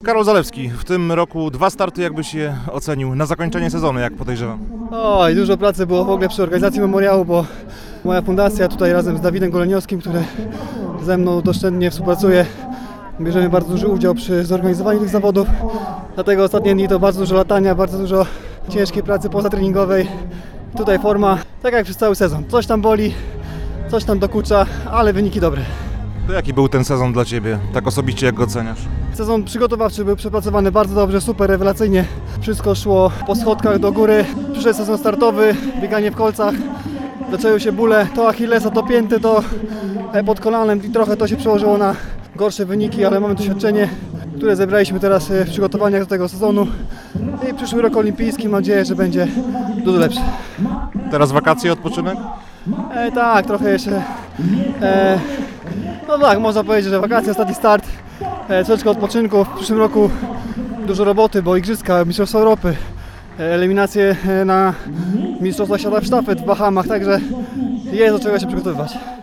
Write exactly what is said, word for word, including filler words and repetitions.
Karol Zalewski, w tym roku dwa starty, jakbyś je ocenił na zakończenie sezonu, jak podejrzewam? Oj, dużo pracy było w ogóle przy organizacji memoriału, bo moja fundacja tutaj razem z Dawidem Goleniowskim, który ze mną doszczętnie współpracuje, bierzemy bardzo duży udział przy zorganizowaniu tych zawodów. Dlatego ostatnie dni to bardzo dużo latania, bardzo dużo ciężkiej pracy pozatreningowej. Tutaj forma, tak jak przez cały sezon. Coś tam boli, coś tam dokucza, ale wyniki dobre. To jaki był ten sezon dla Ciebie, tak osobiście jak go oceniasz? Sezon przygotowawczy był przepracowany bardzo dobrze, super, rewelacyjnie. Wszystko szło po schodkach do góry. Przyszedł sezon startowy, bieganie w kolcach. Zaczęły się bóle, to Achillesa, to pięty, to pod kolanem i trochę to się przełożyło na gorsze wyniki, ale mamy doświadczenie, które zebraliśmy teraz w przygotowaniach do tego sezonu. I przyszły rok olimpijski, mam nadzieję, że będzie dużo lepszy. Teraz wakacje, odpoczynek? E, tak, trochę jeszcze. E, no tak, można powiedzieć, że wakacje, ostatni start, e, troszeczkę odpoczynku. W przyszłym roku dużo roboty, bo igrzyska, Mistrzostwa Europy, e, eliminacje na Mistrzostwa Świata w sztafet w Bahamach, także jest do czego się przygotowywać.